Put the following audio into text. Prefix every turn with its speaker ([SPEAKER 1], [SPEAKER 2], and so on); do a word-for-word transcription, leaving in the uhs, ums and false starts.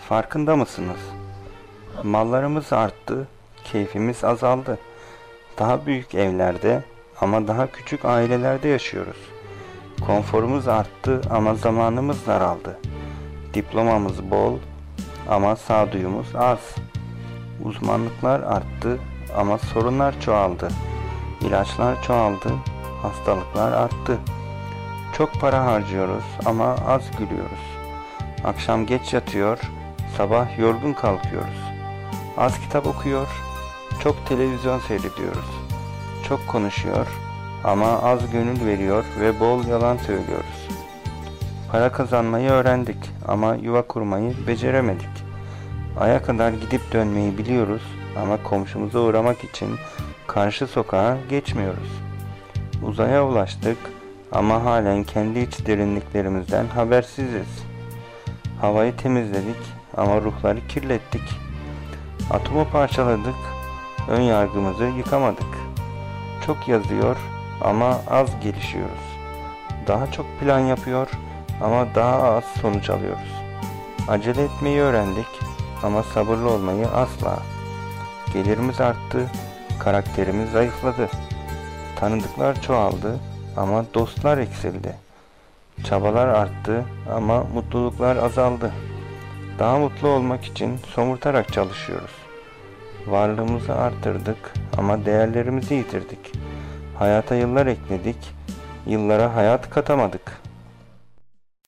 [SPEAKER 1] Farkında mısınız? Mallarımız arttı, keyfimiz azaldı. Daha büyük evlerde ama daha küçük ailelerde yaşıyoruz. Konforumuz arttı ama zamanımız daraldı. Diplomamız bol ama sağduyumuz az. Uzmanlıklar arttı ama sorunlar çoğaldı. İlaçlar çoğaldı, hastalıklar arttı. Çok para harcıyoruz ama az gülüyoruz. Akşam geç yatıyor, sabah yorgun kalkıyoruz. Az kitap okuyor, çok televizyon seyrediyoruz. Çok konuşuyor ama az gönül veriyor ve bol yalan söylüyoruz. Para kazanmayı öğrendik ama yuva kurmayı beceremedik. Aya kadar gidip dönmeyi biliyoruz ama komşumuza uğramak için karşı sokağa geçmiyoruz. Uzaya ulaştık ama halen kendi iç derinliklerimizden habersiziz. Havayı temizledik ama ruhları kirlettik. Atomu parçaladık, ön yargımızı yıkamadık. Çok yazıyor ama az gelişiyoruz. Daha çok plan yapıyor ama daha az sonuç alıyoruz. Acele etmeyi öğrendik ama sabırlı olmayı asla. Gelirimiz arttı, karakterimiz zayıfladı. Tanıdıklar çoğaldı ama dostlar eksildi. Çabalar arttı ama mutluluklar azaldı. Daha mutlu olmak için somurtarak çalışıyoruz. Varlığımızı artırdık ama değerlerimizi yitirdik. Hayata yıllar ekledik, yıllara hayat katamadık.